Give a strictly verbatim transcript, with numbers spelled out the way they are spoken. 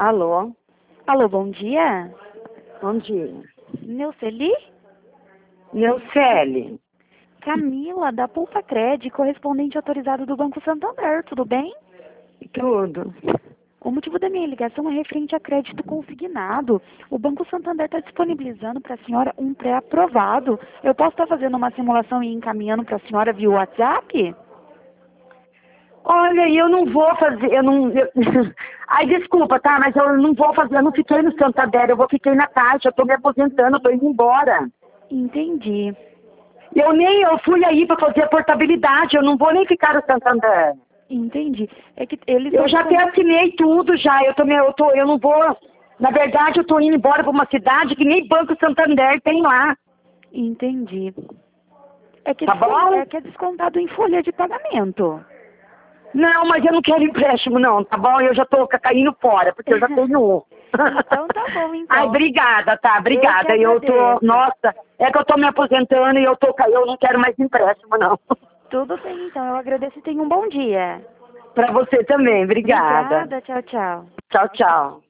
Alô? Alô, bom dia. Bom dia. Neuceli? Neuceli. Camila, da Pulpa Cred, correspondente autorizado do Banco Santander, tudo bem? Tudo. O motivo da minha ligação é referente a crédito consignado. O Banco Santander está disponibilizando para a senhora um pré-aprovado. Eu posso estar fazendo uma simulação e encaminhando para a senhora via WhatsApp? Olha, eu não vou fazer, eu não... Eu... Ai, desculpa, tá? Mas eu não vou fazer, eu não fiquei no Santander, eu vou fiquei na Caixa, eu tô me aposentando, eu tô indo embora. Entendi. Eu nem, eu fui aí para fazer a portabilidade, eu não vou nem ficar no Santander. Entendi. É que eles Eu não já até estão... assinei tudo já, eu tô, me- eu tô, eu não vou... Na verdade, eu tô indo embora para uma cidade que nem Banco Santander tem lá. Entendi. É que, Tá descon- bom? é que é descontado em folha de pagamento. Não, mas eu não quero empréstimo não, tá bom? Eu já tô ca- caindo fora, porque eu já tenho um. Então tá bom, então. Ai, obrigada, tá? Eu que Obrigada. Eu tô, agradeço. nossa, é que eu tô me aposentando e eu tô, ca- eu não quero mais empréstimo não. Tudo bem, então. Eu agradeço e tenha um bom dia. Pra você também, obrigada. Obrigada. Tchau, tchau. Tchau, tchau.